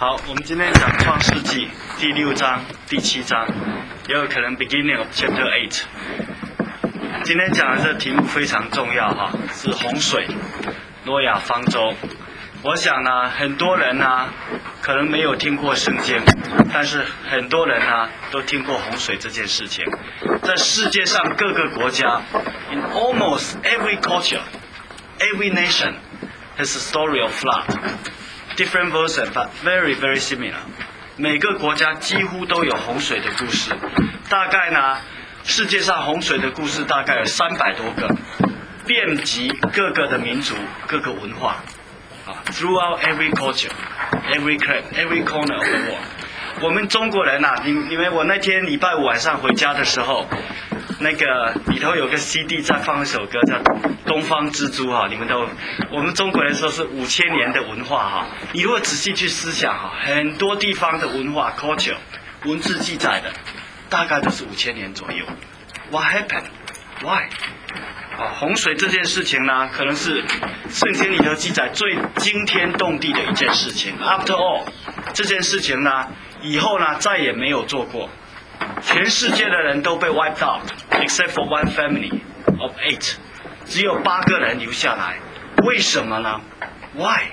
好，我们今天讲创世纪第6章、第7章，也有可能 beginning of chapter 8。今天讲的这题目非常重要哈，是洪水、诺亚方舟。我想呢，很多人呢可能没有听过圣经，但是很多人呢都听过洪水这件事情。在世界上各个国家 ，in almost every culture, every nation has a story of flood.Different version, but very, very similar. 每个国家几乎都有洪水的故事。大概呢，世界上洪水的故事大概有300多个，遍及各个的民族、各个文化。Throughout every culture, every crack, every corner of the world. 我们中国人啊，因为我那天礼拜五晚上回家的时候，那个里头有个 CD 在放一首歌叫《东方之珠》哈，你们都，我们中国人说是5000年的文化哈。你如果仔细去思想哈，很多地方的文化 culture 文字记载的，大概都是5000年左右。What happened? Why? 洪水这件事情呢，可能是圣经里头记载最惊天动地的一件事情。After all， 这件事情呢，以后呢再也没有做过。全世界的人都被 wiped out, except for one family of 8， 只有8个人留下来。为什么呢 ？Why？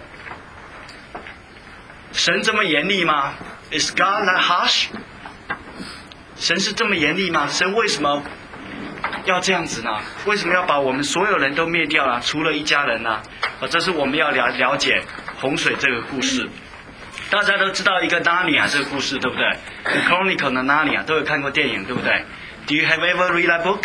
神这么严厉吗 ？Is God that harsh？ 神是这么严厉吗？神为什么要这样子呢？为什么要把我们所有人都灭掉呢？除了一家人呢？这是我们要了解洪水这个故事。大家都知道一个 Narnia 这个故事，对不对 ？The Chronicle 的 Narnia 都有看过电影，对不对 ？Do you have ever read that book？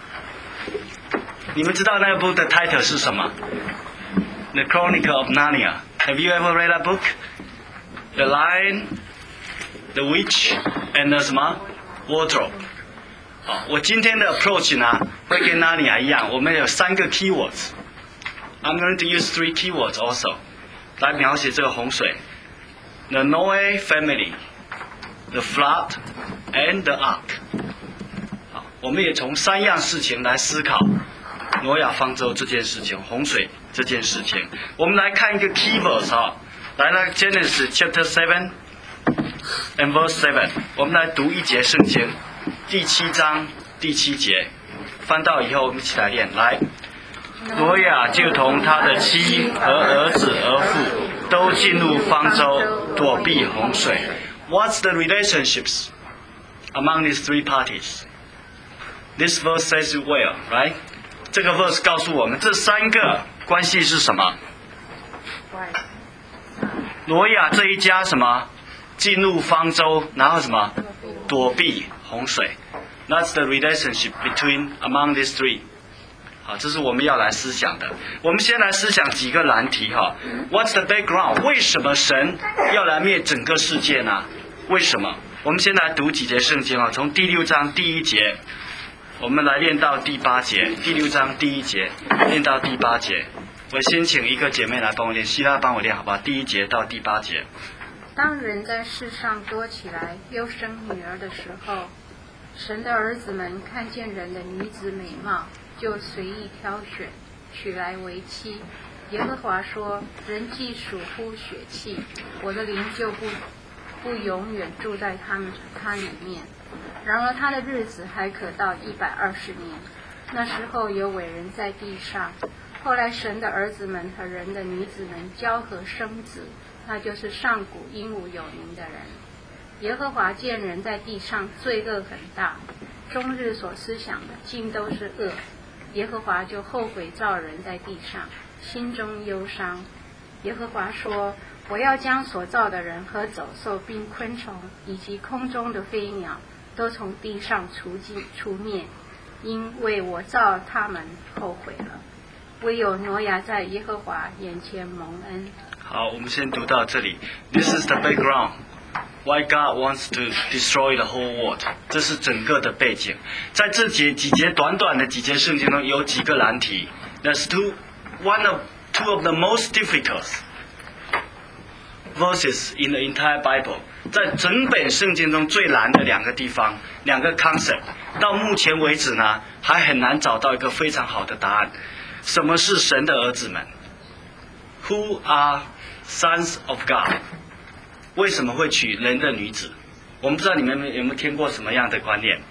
你们知道那个 book 的 title 是什么 ？The Chronicle of Narnia. Have you ever read that book? The Lion, the Witch, and the 什么 Wardrobe。好，我今天的 approach 呢，会跟 Narnia 一样，我们有3个 keywords。I'm going to use 3 keywords also 来描写这个洪水。The Noah family, the flood, and the ark. 好，我们也从3样事情来思考挪亚方舟这件事情，洪水这件事情。我们来看一个 keywords 啊，来 Genesis chapter 7 and verse 7， 我们来读一节圣经，第7章第7节，翻到以后我们一起来念。来，挪亚就同他的妻和儿子儿妇都进入方舟，躲避洪水。What's the relationships among these 3 parties? This verse says it well, right? 这个 verse 告诉我们这3个关系是什么？挪亚这一家什么？进入方舟，然后什么？躲避洪水。That's the relationship among these 3. 好，这是我们要来思想的。我们先来思想几个难题哈。What's the background？ 为什么神要来灭整个世界呢？为什么？我们先来读几节圣经啊，从第6章第1节，我们来念到第8节。第6章第1节念到第8节。我先请一个姐妹来帮我念，希拉帮我念好吧？第1节到第8节。 当人在世上多起来，又生女儿的时候，神的儿子们看见人的女子美貌，就随意挑选，娶来为妻。耶和华说：人既属乎血气，我的灵就不永远住在他里面。然而他的日子还可到120年。那时候有伟人在地上。后来神的儿子们和人的女子们交合生子，那就是上古英武有名的人。耶和华见人在地上罪恶很大，终日所思想的尽都是恶。耶和华就后悔造人在地上，心中忧伤。耶和华说：我要将所造的人和走兽并昆虫以及空中的飞鸟都从地上除灭，因为我造他们后悔了。唯有挪亚在耶和华眼前蒙恩。 好，我们先读到这里。This is the background. Why God wants to destroy the whole world？ 这是整个的背景。在这几节短短的几节圣经中，有几个难题。There's two of the most difficult verses in the entire Bible。在整本圣经中最难的2个地方，2个 concept， 到目前为止呢，还很难找到一个非常好的答案。什么是神的儿子们？ Who are sons of God？ 为什么会取人的女子？我们不知道你们有没有听过什么样的观念？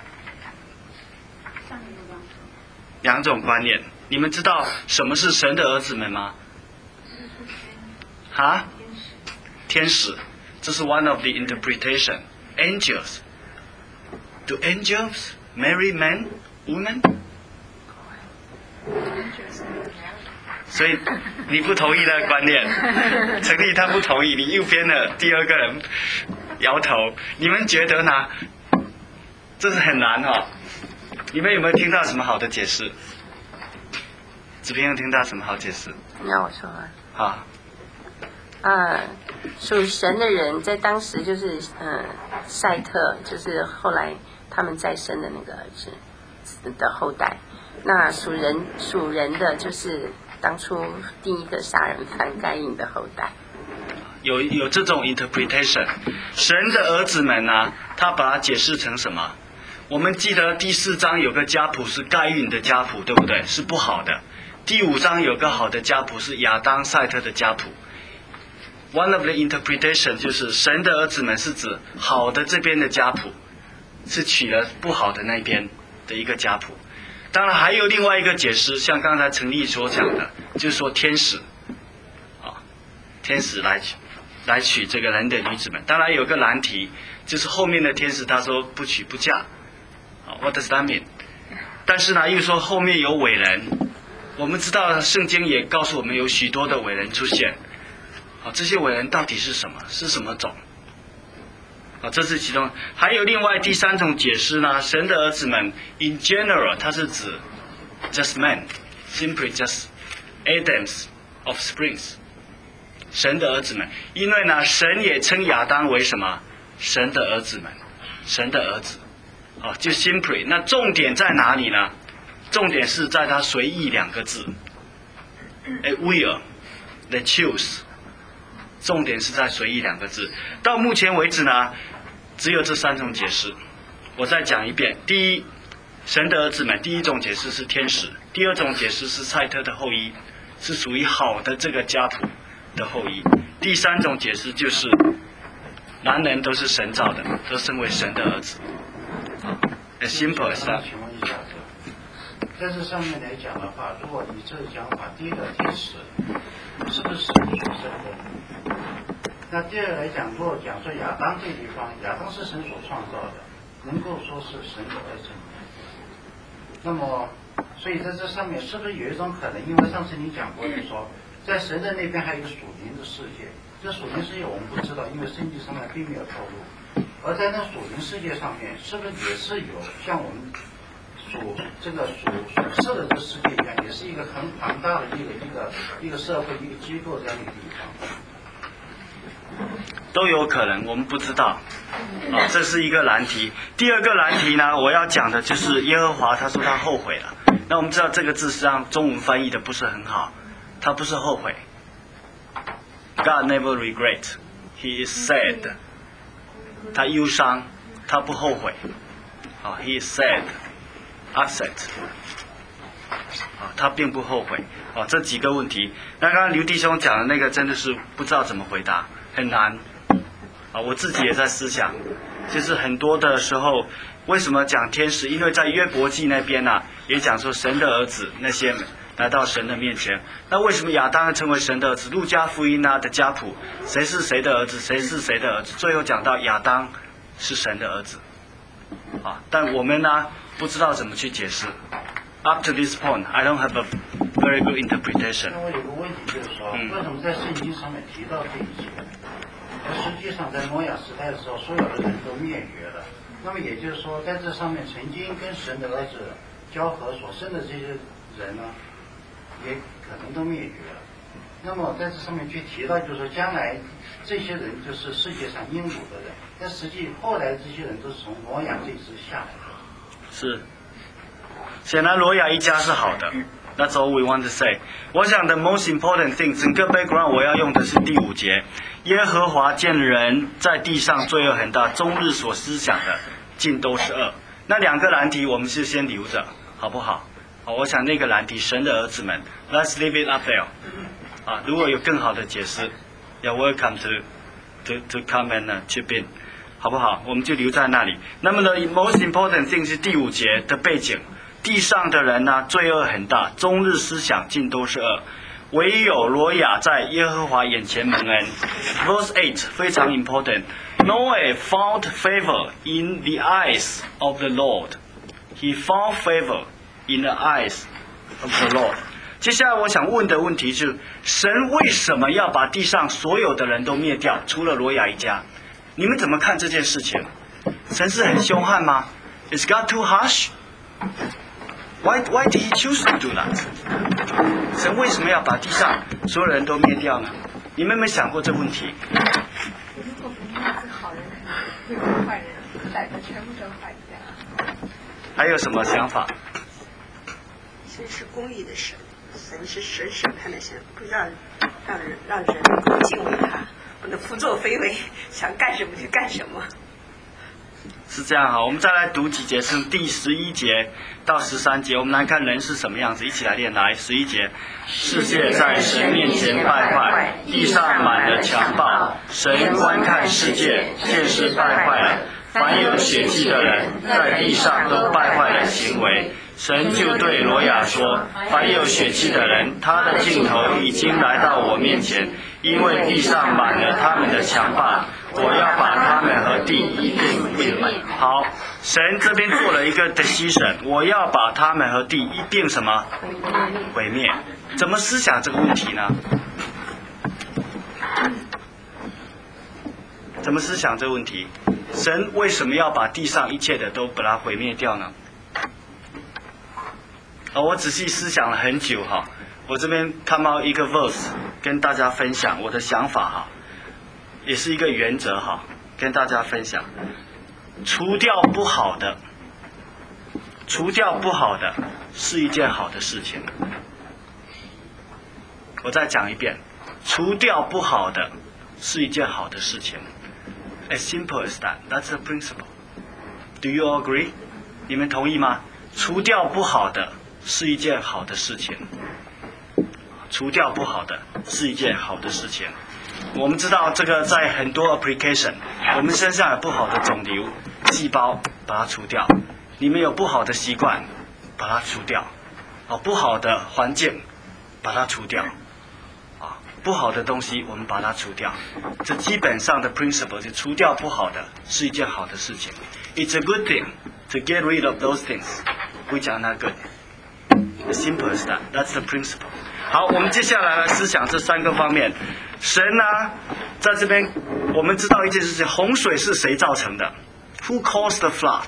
两种观念。你们知道什么是神的儿子们吗？啊？天使，这是 one of the interpretation. Angels. Do angels marry men, women? 所以你不同意那个观念，陈立他不同意，你右边的第二个人摇头。你们觉得呢？这是很难哦。你们有没有听到什么好的解释？子平有听到什么好解释？ 你让我说啊。 好。 属神的人在当时就是赛特，就是后来他们再生的那个儿子的后代。那属人的就是当初第一个杀人犯该隐的后代。 有这种 interpretation， 神的儿子们呢，他把它解释成什么？我们记得第4章有个家谱是该隐的家谱，对不对？是不好的。第5章有个好的家谱是亚当赛特的家谱。One of the interpretation 就是神的儿子们是指好的这边的家谱，是取了不好的那边的一个家谱。当然还有另外一个解释，像刚才陈立所讲的，就是说天使，天使来娶这个人的女子们。当然有个难题，就是后面的天使他说不娶不嫁，What does that mean？ 但是呢，又说后面有伟人，我们知道圣经也告诉我们有许多的伟人出现。这些伟人到底是什么？是什么种？这是其中。还有另外第3种解释呢，神的儿子们 in general 它是指 just men, simply just Adam's offsprings， 神的儿子们。因为呢，神也称亚当为什么？神的儿子们，神的儿子。就 simply。那重点在哪里呢？重点是在他随意2个字 ，a will, they choose。重点是在随意2个字。到目前为止呢，只有这3种解释。我再讲一遍：第一，神的儿子们，第一种解释是天使；第二种解释是赛特的后裔，是属于好的这个家谱的后裔；第3种解释就是男人都是神造的，都称为神的儿子。As simple as that。 请问一下，在这上面来讲的话，如果你这个讲法，第一个天使是不是神所生的？那第二来讲，如果讲说亚当这个地方，亚当是神所创造的，能够说是神的儿子。那么，所以在这上面是不是有一种可能？因为上次你讲过，就是说，在神的那边还有一个属灵的世界，这属灵世界我们不知道，因为圣经上面并没有透露。而在那属灵世界上面，是不是也是有像我们属世的这个世界一样，也是一个很庞大的一个社会一个机构这样的一个地方？ 都有可能，我们不知道。这是一个难题。第二个难题呢，我要讲的就是耶和华他说他后悔了。那我们知道这个字实际上中文翻译的不是很好，他不是后悔。God never regret, He is sad。他忧伤，他不后悔。He is sad, upset。他并不后悔。这几个问题，那刚刚刘弟兄讲的那个真的是不知道怎么回答，很难。我自己也在思想，就是很多的时候，为什么讲天使？因为在约伯记那边也讲说神的儿子那些来到神的面前。那为什么亚当成为神的儿子？路加福音的家谱，谁是谁的儿子，谁是谁的儿子？最后讲到亚当是神的儿子。但我们呢不知道怎么去解释。Up to this point, I don't have a very good interpretation. 那我有个问题就是说，为什么在圣经上面提到这一些？而实际上在挪亚时代的时候，所有的人都灭绝了。那么也就是说，在这上面曾经跟神的儿子交合所生的这些人呢，也可能都灭绝了。那么在这上面去提到，就是说将来这些人就是世界上应有的人，但实际后来这些人都是从挪亚这一支下来的。 是。显然罗亚一家是好的。That's all we want to say. 我想 the most important thing， 整个 background 我要用的是第5节。耶和华见人在地上罪恶很大，终日所思想的尽都是恶。那2个难题我们是先留着，好不好？我想那个难题，神的儿子们 ，Let's leave it up there。如果有更好的解释，you're welcome to to come and chip in， 好不好？我们就留在那里。那么呢 ，most important thing 是第5节的背景。地上的人呢，罪恶很大，终日思想尽都是恶。唯有罗亚在耶和华眼前蒙恩。Verse 8非常 important. Noah found favor in the eyes of the Lord. He found favor in the eyes of the Lord. 接下来我想问的问题是：神为什么要把地上所有的人都灭掉，除了罗亚一家？你们怎么看这件事情？神是很凶悍吗 ？Is God too harsh? Why did he choose to do that? 神为什么要把地上所有人都灭掉呢？你们有没有想过这问题？ 如果不灭是好人，会被坏人逮个全部都坏掉。 还有什么想法？ 神是公义的神，神是审判的神，不让人能够敬畏他，不能胡作非为，想干什么就干什么。 是这样哈，我们再来读几节，是第11节到13节，我们来看人是什么样子，一起来练。来，11节，世界在神面前败坏，地上满了强暴，神观看世界，见是败坏了。凡有血气的人，在地上都败坏了行为。神就对罗亚说：凡有血气的人，他的尽头已经来到我面前，因为地上满了他们的强暴，我要把他们和地一并毁灭。好，神这边做了一个 decision， 我要把他们和地一并什么？毁灭。怎么思想这个问题呢？怎么思想这个问题？神为什么要把地上一切的都把它毁灭掉呢？我仔细思想了很久哈，我这边看到一个 verse 跟大家分享我的想法哈，也是一个原则哈，跟大家分享。除掉不好的是一件好的事情。我再讲一遍，除掉不好的是一件好的事情。As simple as that. That's the principle. Do you all agree? 你们同意吗？除掉不好的是一件好的事情。除掉不好的是一件好的事情。我们知道这个在很多 application， 我们身上有不好的肿瘤细胞，把它除掉；你们有不好的习惯，把它除掉；不好的环境，把它除掉。不好的东西我们把它除掉，这基本上的 principle 是除掉不好的是一件好的事情。It's a good thing to get rid of those things which are not good. As simple as that. That's the principle. 好，我们接下来思想这3个方面。神呢，在这边我们知道一件事情，洪水是谁造成的 ？Who caused the flood?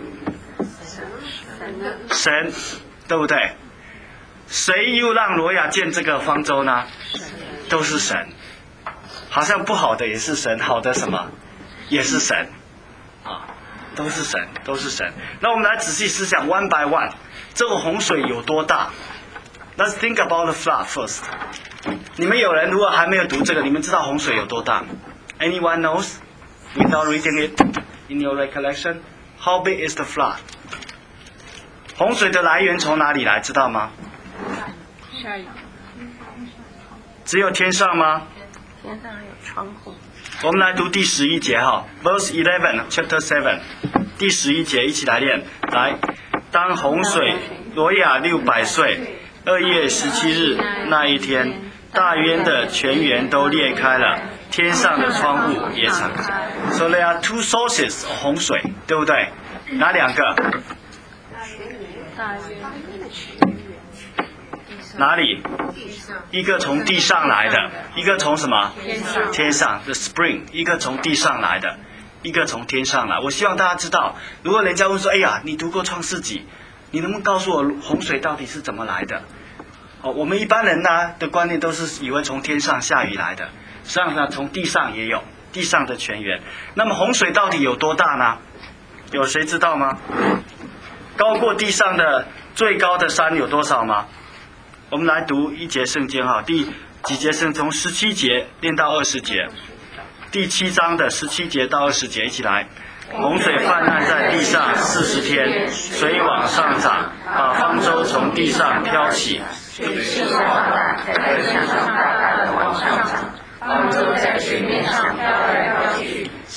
神，对不对？谁又让罗亚建这个方舟呢？都是神，好像不好的也是神，好的什么也是神，都是神，都是神。那我们来仔细思想 one by one， 这个洪水有多大 ？Let's think about the flood first。你们有人如果还没有读这个，你们知道洪水有多大 ？Anyone knows without reading it in your recollection? How big is the flood？ 洪水的来源从哪里来？知道吗？ 下雨。 只有天上吗？ 天上还有窗户。 我们来读第11节哈 ，Verse 11 Chapter 7， 第11节一起来练。来，当洪水罗亚600岁，2月17日那一天，大渊的泉源都裂开了，天上的窗户也敞开。So there are 2 sources of 洪水，对不对？哪2个？ 大渊。 哪里？一个从地上来的，一个从什么？天上。The spring， 一个从地上来的，一个从天上来。我希望大家知道，如果人家问说：“哎呀，你读过创世纪，你能不能告诉我洪水到底是怎么来的？”我们一般人呢的观念都是以为从天上下雨来的，实际上呢，从地上也有地上的泉源。那么洪水到底有多大呢？有谁知道吗？高过地上的最高的山有多少吗？我们来读一节圣经哈，第几节圣经？从17节练到20节，第7章的17节到20节，一起来。洪水泛滥在地上40天，水往上涨，把方舟从地上飘起。 水势上大，在地上大大的往上涨，方舟在水面上飘来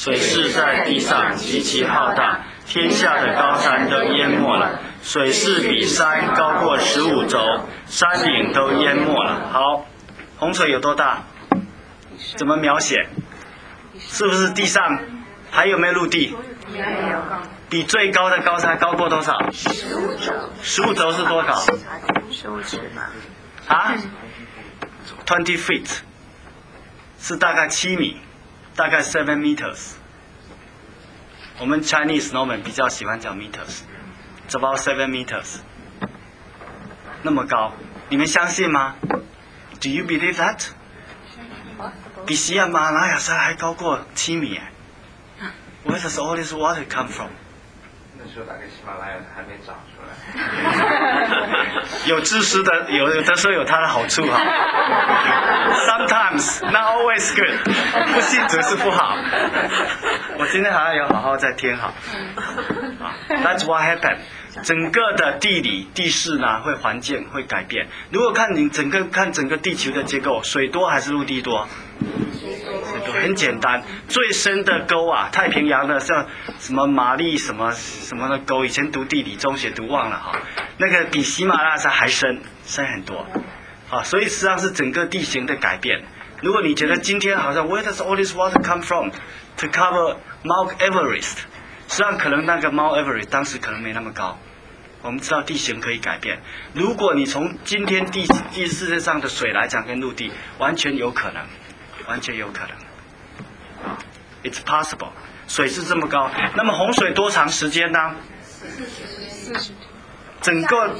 水势在地上极其浩大，天下的高山都淹没了。水势比山高过15肘，山顶都淹没了。好，洪水有多大？怎么描写？是不是地上还有没有陆地？ 没有。 比最高的高山高过多少？15肘是多少 15尺嘛。 啊？20 feet 是大概7米，大概7 meters。我们 Chinese Norman 比较喜欢讲 meters，it's about 7 meters。那么高，你们相信吗 ？Do you believe that？ 比喜马拉雅山还高过7米哎。Where does all this water come from？ 那时候大概喜马拉雅还没长出来。 有知识的有的时候有它的好处哈。Sometimes not always good， 不信则是不好。我今天好像有好好在听哈。That's what happened。整个的地理地势呢会环境会改变。如果看整个地球的结构，水多还是陆地多？很简单，最深的沟啊，太平洋的像什么玛丽什么的沟，以前读地理中学读忘了哈，那个比喜马拉雅山还深很多，啊，所以实际上是整个地形的改变。如果你觉得今天好像 Where does all this water come from to cover Mount Everest？ 实际上可能那个 Mount Everest 当时可能没那么高。我们知道地形可以改变，如果你从今天地世界上的水来讲跟陆地，完全有可能。It's possible。水是这么高，那么洪水多长时间呢？整个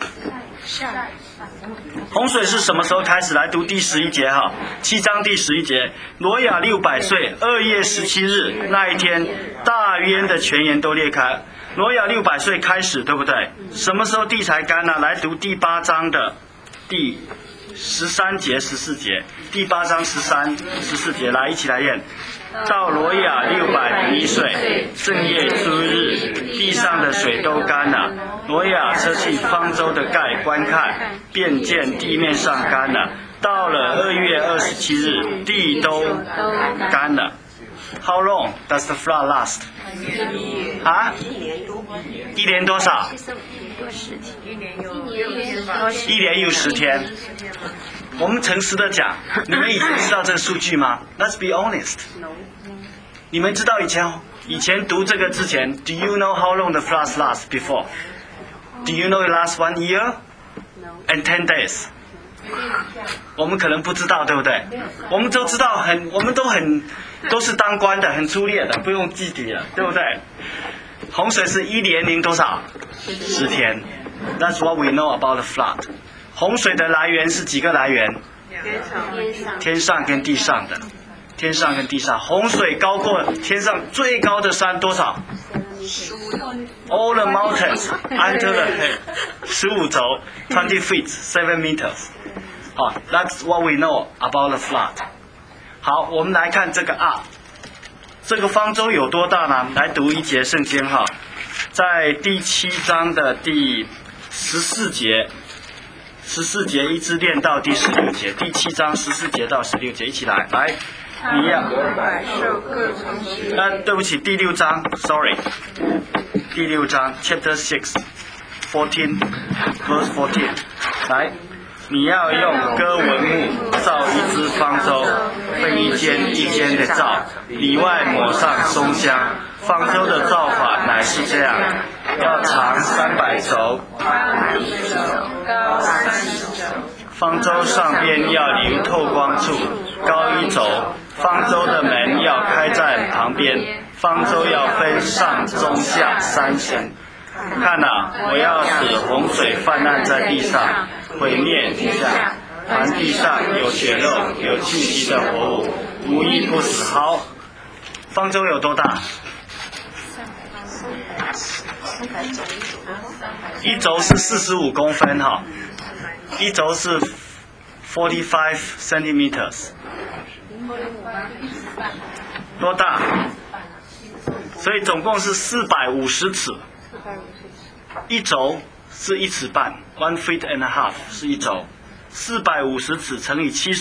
洪水是什么时候开始？来读第11节哈，7章第11节，挪亚600岁2月17日那一天，大渊的泉源都裂开。挪亚600岁开始，对不对？什么时候地才干呢？来读第8章的第13节、14节，第8章13、14节，来一起来念。到挪亚601岁正月初日，地上的水都干了。挪亚撤去方舟的盖观看，便见地面上干了。到了2月27日，地都干了。How long does the flood last？ 啊？1年多少？1年又10天。我们诚实的讲，你们以前知道这个数据吗 ？Let's be honest。你们知道以前读这个之前 ，Do you know how long the floods last before? Do you know it lasts 1 year and 10 days？ 我们可能不知道，对不对？我们都知道我们都是当官的，很粗略的，不用记底了，对不对？洪水是1年零多少？10天。That's what we know about the flood。洪水的来源是几个来源？天上跟地上的。天上跟地上，洪水高过天上最高的山多少 ？All the mountains under the head， 15肘 ，20 feet， 7 meters。好 ，That's what we know about the flood。好，我们来看这个这个方舟有多大呢？来读一节圣经哈，在第7章的第14节。14节一直念到第16节，第7章14节到16节，一起来，你要对不起，第6章 ，sorry， 第6章 ，Chapter 6， 14 verse 14， 来，你要用哥纹木造一只方舟，分一间一间的造，里外抹上松香。方舟的造法乃是这样，要长300肘，方舟上边要留透光处，高1肘。方舟的门要开在旁边，方舟要分上中下3层。看啊，我要使洪水泛滥在地上，毁灭天下。凡地上有血肉、有气息的活物，无一不死。好，方舟有多大？1轴是45公分哈，1轴是45 centimeters， 多大？所以总共是450尺，1轴是1尺半 ，1 feet and a half 是1轴，450尺乘以70。